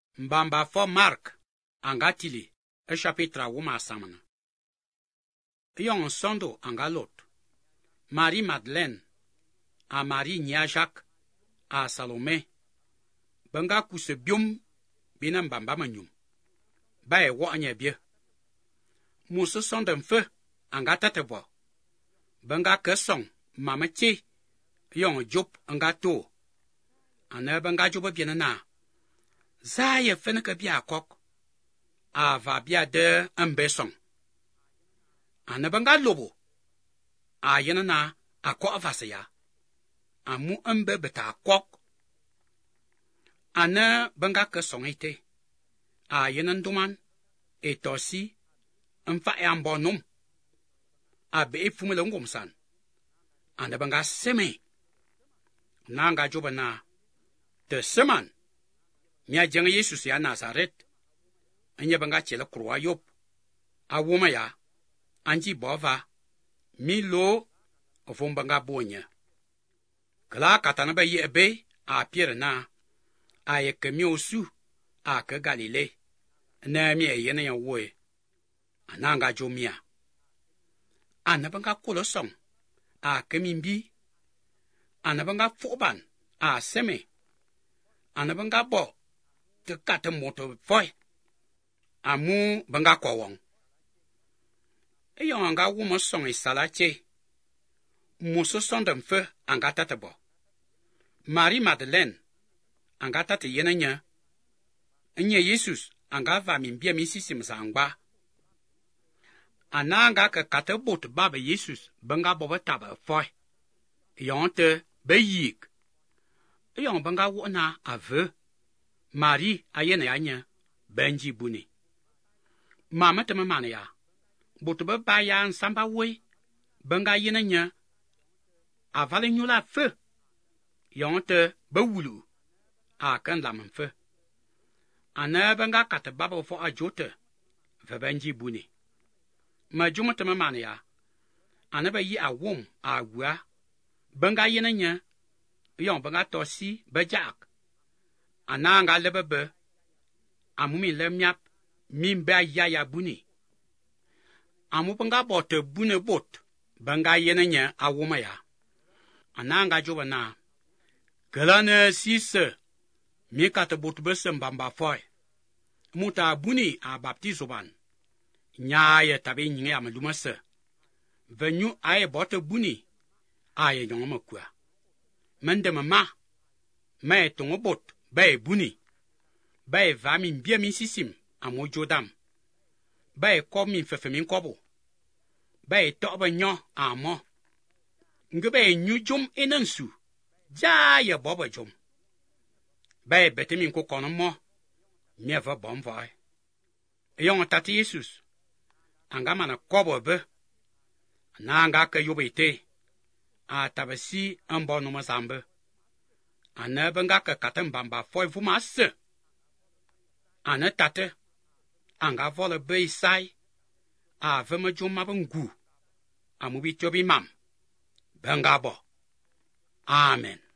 Mbamba fo Mark anga tili chapitre wuma samana. Yon sondo anga lot. Marie Madeleine a Marie nya Jacques a Salome. Banga kuse bium bina mbamba manyum. Bae wo anya bie. Musu sondo mfe anga tatebo. Banga kesong mama chi yon job anga to. Ana banga job biena na. Zaye feneke bia kok. A va bia de mbesong. Ana banga lobo. A yena na ako avasaya. Amu mbe beta kok. Ana banga kesong ite. A yena nduman. Etosi. Mfa ambonum. A be fumele ngomsan. Ana banga seme. Nanga joba na. Te seman. Mia jeng Yesus ya Nazaret. Anya banga chele kruwa yop. A woma ya. Anji bova. Mi lo. Ofum banga bonya. Kla katana ba ye ebe. A piere na. A ye ke mi osu. A ke Galile. Na mi e yene ya woe. Ananga jo mia. Ana banga kolo song. A ke mimbi. Ana banga foban. A seme. Ana banga bo. Te kate moto foy. Amu banga kwa wong. Eyon anga wumo song isala che. Muso sonde mfe anga tatebo. Marie Madeleine anga tate yene nya. Nye Yesus anga va mimbia misisim zangba. Ana anga ke kate bot baba Yesus banga boba taba foy. Yon te beyik. Eyon banga wona ave. Marie ayene anya benji buni. Mama te mamane ya. Boto be ba ya nsamba we. Banga yene nya. Avale nyula fe. Yonte be wulu. A kan lam fe. Ana banga kate baba fo ajote. Ve benji buni. Ma jumo te mamane ya. Ana be yi a wom a gwa. Banga yene nya. Yon banga tosi be jak. Ananga lebebe. Amumi lemyap. Mimba ya buni. Amu banga bote bune bot. Banga yene nya awuma ya. Ananga joba na. Gelane sise. Mikate bot bese mbamba foy. Muta buni a baptizoban. Nyaye tabi nyinge amaluma se. Venyu aye bote buni. Aye nyongoma kwa. Mende mama. Mae tongo bot. Bae buni. Bae va min bia min sisim. Amo jodam. Bae kob min fefe min kobo. Bae toba nyo amo. Nge bae nyu jom enansu. Ja boba jom. Bae bete min ko kono mo. Meva bom vai. Yon tati Yesus. Anga mana kobo be. Na anga ke yobete. A tabasi ambo no mazambe. Ana benga ke katem bamba foy vuma se. Ana tate. Anga vole be sai. A vema joma bengu. Amubi chobi mam. Benga bo. Amen.